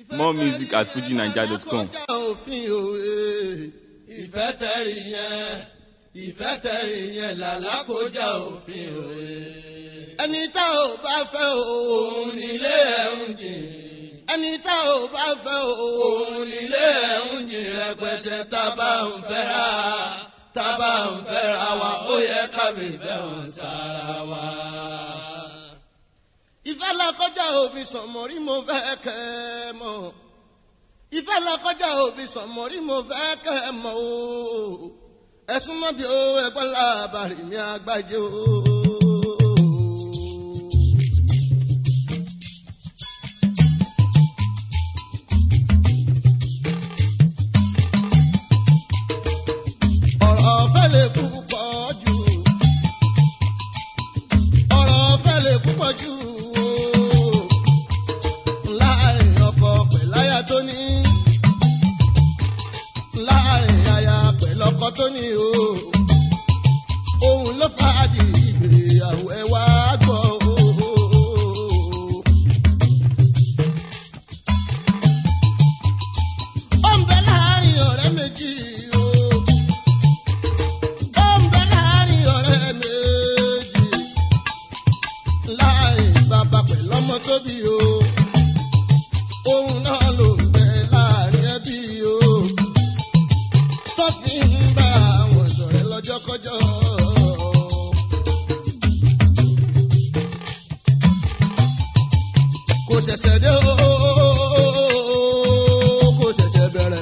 More music at fujinaija.com. Ìfẹ́ tẹ̀rí yẹn làlákọjá òfin òye. Ẹni tá ò bá fẹ́ òun nílé ẹ̀ ń jìn. Ẹni tá ò bá fẹ́ òun nílé ẹ̀ ń jìn rẹpẹtẹ tá bá ń fẹ́ra wa ó yẹ ká bèbè hàn sára wa. Ìfẹ́ làkọjá òfin sọ̀mọ́rí mo fẹ́ kẹ́ ẹ mọ̀. Ìfẹ́ làkọjá òfin sọ̀mọ́rí mo fẹ́ kẹ́ ẹ mọ̀ o. Ẹ̀sùn mọ́ bí o ẹ̀gbọ́n làbàrí mi àgbájé o. Ọ̀rọ̀ ọ̀fẹ́ lè púpọ̀ jù. Ọ̀rọ̀ ọ̀fẹ́ lè púpọ̀ jù o. Láàrin ọkọ pẹ̀láyà tó ní. Láàrin aya pẹ̀lọ́kọ tó ní o. Òun ló fàájì ìgbéyàwó ẹ wá gbọ́ o. Ó ń bẹ láàrin ọ̀rẹ́ méjì o. Ó ń bẹ láàrin ọ̀rẹ́ méjì. Láàrin bàbá pẹ̀lọ́mọ tó bí o. Òun náà ló ń bẹ láàrin ẹbí o. Tó fi ń bá àwọn ṣọ̀rẹ́ lọ́jọ́kọ́jọ́. Kò ṣẹ̀ṣẹ̀ dé o, kò ṣẹ̀ṣẹ̀ bẹ̀rẹ̀.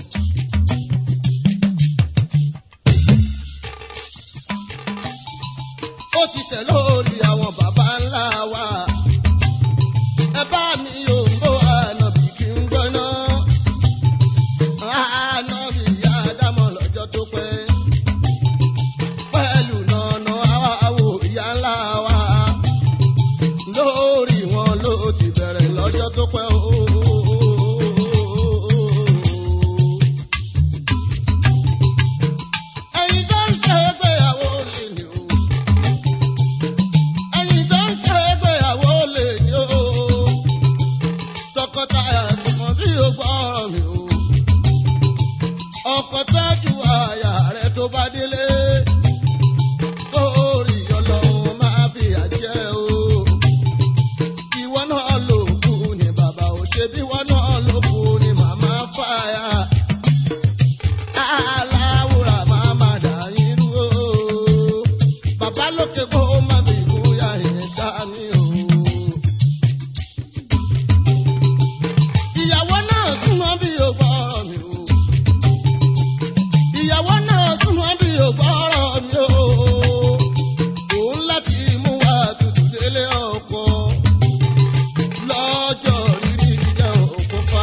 Ó ti ṣẹ̀ lórí àwọn bàbá ńlá wa. Ẹ bá mi yóò ń bó ànábì kí n gbọ́ná. Ànábì ìyá Ádámọ̀ lọ́jọ́ tó pẹ́. Pẹ̀lú nànà àwò ìyá ńlá wa. Lórí wọn ló ti bẹ̀rẹ̀ lọ́jọ́ tó pẹ́ o. Ẹ̀yin tó ń ṣe ìgbéyàwó lè ní o. Ẹ̀yin tó ń ṣe ìgbéyàwó lè ní o. Tọkọtaya ṣùgbọ́n bí o gbọ́ ọ̀rọ̀ mi o. Ọkọ tọ́jú aya rẹ̀ tó bá délé. Torí Ọlọ́run máa fi àjẹ́ o. Ìwọ náà ló kú ni bàbá ò ṣe bí ìwọ náà ló kú ni màmá fàyà. Aláwòrán máa má dà yín rú o. Bàbá lókè kó má fi ìwúyà yẹn sáni o. Ìyàwó náà súnmọ́ bí o gbọ́ ọ̀rọ̀ mi o. Ìyàwó náà súnmọ́ bí o gbọ́ ọ̀rọ̀ mi o. Òun láti mú wa tutù délé ọkọ. Lọ́jọ́ rírí jẹ́ òkú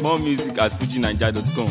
More music at fujinaija.com.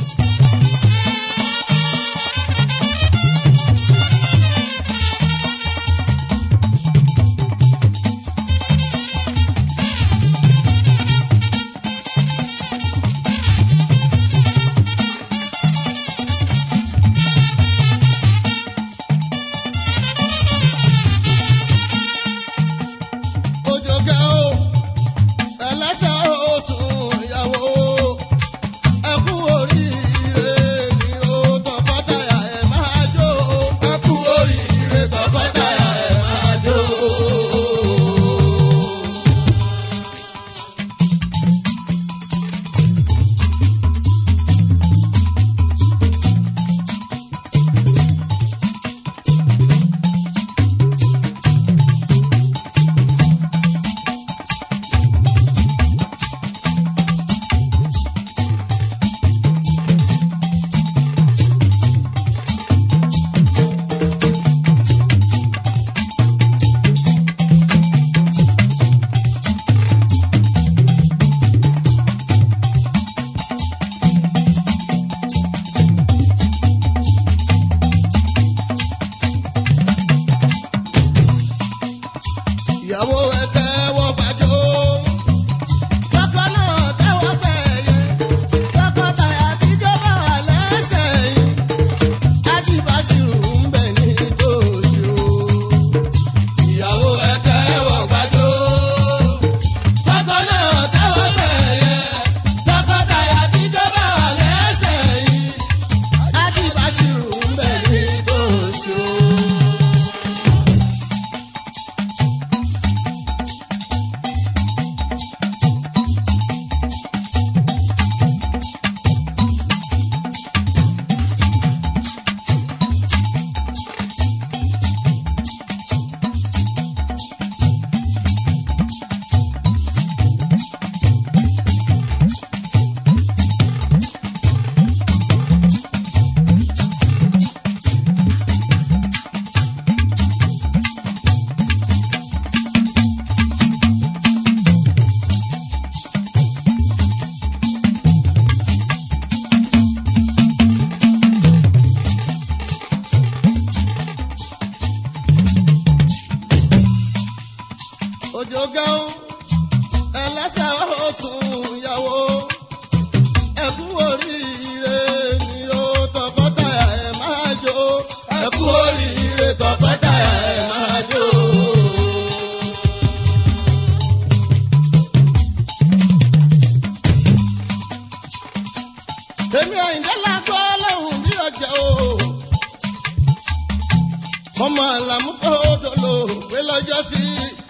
Ọmọ àlàmúkọ́ òdòlò pé lọ́jọ́ sí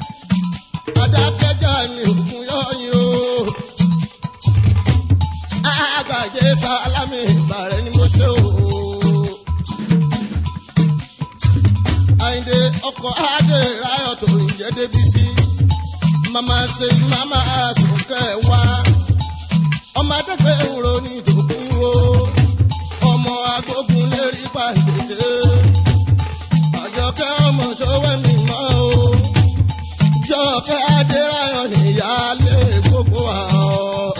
adákẹ́jà ní òkun yọ́yìn o. Àgbàjẹ́ sálámì ìbàrẹ̀ ni mo ṣe o. Àyìndé ọkọ̀ adé ráyọ̀ tó ń jẹ́ débi sí. Màmá ṣe màmá sùnkẹ́ wá. Ọmọ adẹ́gbẹ́ ń ro ní ìdòkun o. Ọmọ agbógun lérí pàǹdéjé. Àjọkẹ́ ọmọ ṣọwẹ́ mi mọ́ o. Jọkẹ́ Adéráyọ̀ níyàlé gbogbo wa o.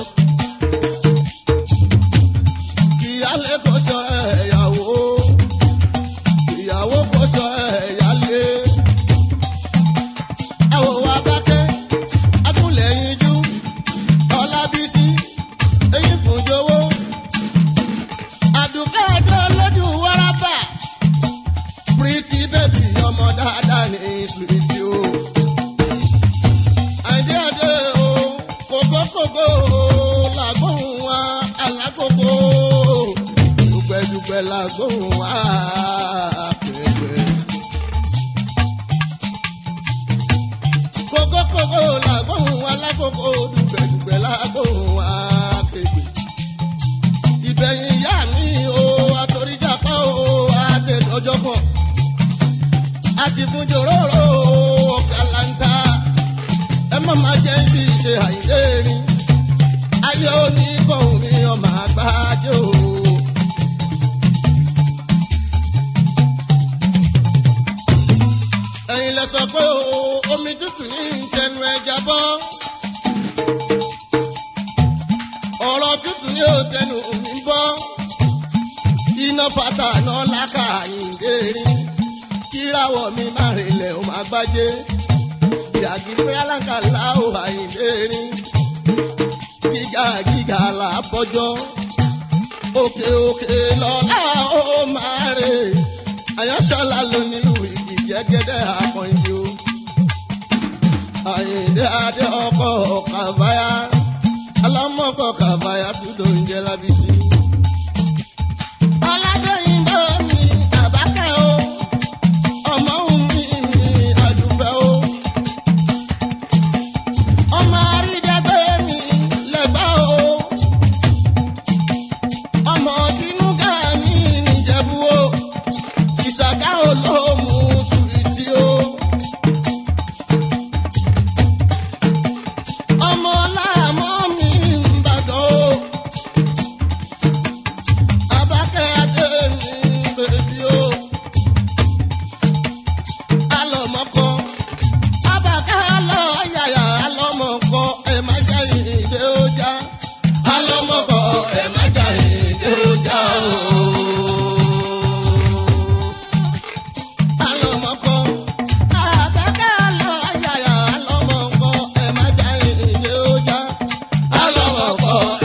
Kíyàlé kò ṣọ̀rẹ́ ìyàwó. Ìyàwó kò ṣọ̀rẹ́ ìyálé. Àwọ̀ wa bá kẹ́, akúnlẹ̀yìn jú. Ọlábísí, eyín fún jowó. Àdùkẹ́ ẹjọ́ lójú wárápà. Pretty baby, ọmọ dáadáa ní sweet o. Àìdí àdé o, kòkókòkó làgbóhùn wa alákòókò. Dùgbẹ̀dùgbẹ̀ làgbóhùn wa pẹ̀pẹ̀. Kòkókòkó làgbóhùn wa alákòókò. Dùgbẹ̀dùgbẹ̀ làgbóhùn wa pẹ̀pẹ̀. Ìbẹ̀yìn ìyá mi o, àtòríjàpá o, àtẹ̀dọ́jọ́ kan. Àti fún jòróró ọ̀kàlàntà. Ẹ má má jẹ́ ń fi ṣe àìlè rí. Ayé oníkọ̀ọ́ mi ọmọ àgbájọ. Ẹ̀yin lẹ sọ pé omi tútù ní ìjẹnu ẹja bọ́. fata náà lákà àyìndérí kíráwọ̀ mi má rìnlẹ̀ ó máa gbájé ìyàgìrìbíra láǹkà láò àyìndérí gíga gíga làbọ́jọ́ òkè òkè lọ́lá ó máa rè àyànṣọ́lá ló nílùú ìgì jẹ́gẹ́dẹ́ àkànjì o àyìndé adé ọkọ̀ kàfáyà alámọ̀kọ̀ kàfáyà túndò ń jẹ́ lábísí. ọ̀làdọ̀yìnbó mi àbákẹ́ o ọmọ mi mi àdùfẹ́ o ọmọ àrídẹ́gbẹ́ mi lẹ́gbà o ọmọ sínúgà mi níjẹ̀bú o ìṣàgá olóòmù sùrìtì o. ọmọ láàmú mi ń bàdàn o abákẹ́ adé mi ń bèbí o alọ́mọkọ abákẹ́ alọ́ yàyà alọ́mọkọ ẹ̀ má jẹ́ ìdè ọjà alọ́mọkọ ẹ̀ má jẹ́ ìdè ọjà o. alọ́mọkọ abákẹ́ alọ́ yàyà alọ́mọkọ ẹ̀ má jẹ́ ìdè ọjà alọ́mọkọ